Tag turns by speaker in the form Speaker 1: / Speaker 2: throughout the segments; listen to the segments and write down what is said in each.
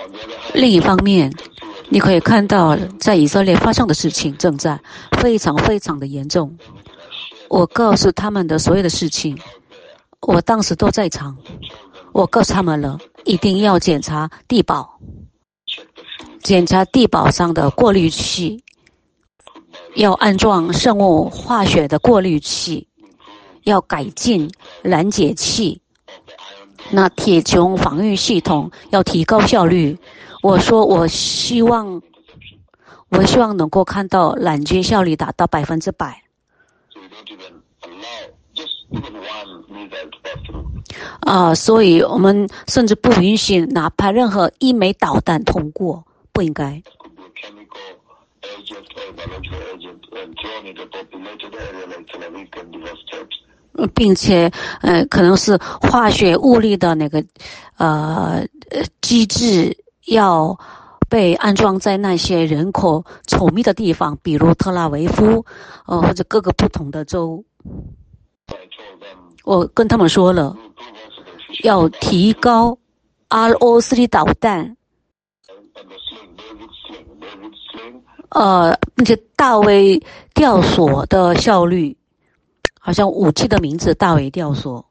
Speaker 1: 另一方面，你可以看到在以色列发生的事情正在非常非常的严重。我告诉他们的所有的事情，我当时都在场。我告诉他们了，一定要检查地堡，检查地堡上的过滤器，要安装生物化学的过滤器，要改进拦截器。那铁穹防御系统要提高效率。我说我希望能够看到拦截效率达到100%。所以我们甚至不允许哪怕任何一枚导弹通过，不应该。并且可能是化学物理的那个机制要被安装在那些人口稠密的地方，比如特拉维夫或者各个不同的州。我跟他们说了，要提高 RO3 导弹，并且大卫吊索的效率，好像武器的名字大卫吊索。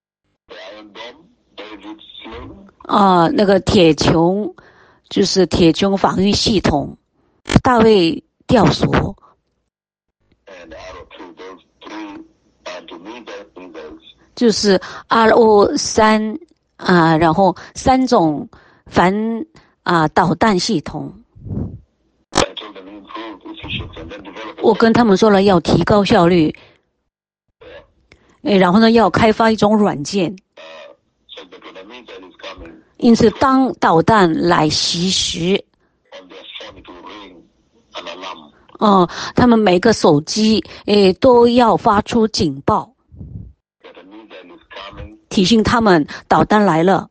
Speaker 1: 那个铁穹就是铁穹防御系统，大卫吊索。就是 RO3 然后3种反导弹系统。我跟他们说了要提高效率，然后呢要开发一种软件。因此当导弹来袭时，他们每个手机都要发出警报，提醒他们导弹来了。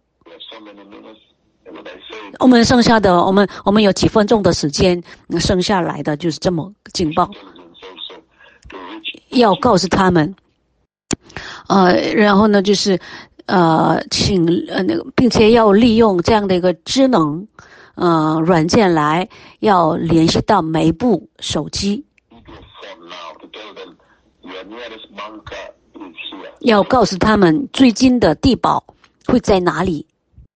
Speaker 1: 我们剩下的我们有几分钟的时间，剩下来的就是这么警报，要告诉他们。然后呢就是请并且要利用这样的一个智能软件来要联系到每一部手机，要告诉他们最近的地堡会在哪里，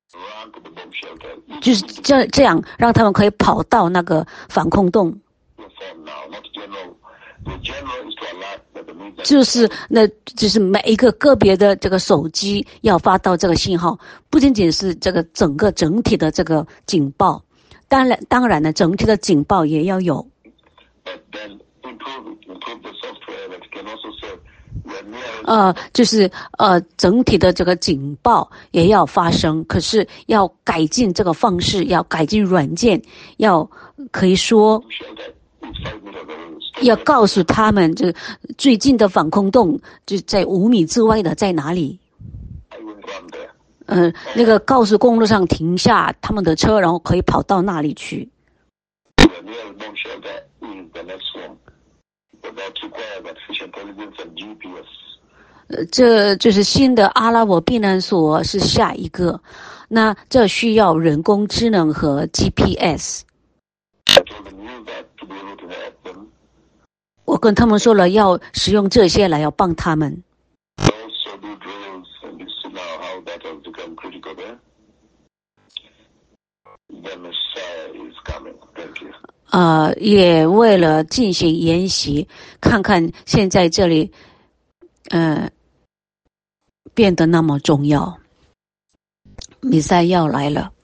Speaker 1: 就是这样让他们可以跑到那个防空洞。就是每一个个别的这个手机要发到这个信号，不仅仅是这个整体的这个警报，当然呢，整体的警报也要有。就是整体的这个警报也要发生，可是要改进这个方式，要改进软件，要可以说要告诉他们，就最近的防空洞就在5米之外的在哪里。那个高速公路上停下他们的车，然后可以跑到那里去。这就是新的阿拉伯避难所是下一个，那这需要人工智能和 GPS。我跟他们说了要使用这些来要帮他们。也为了进行研习，看看现在这里变得那么重要。弥赛亚来了。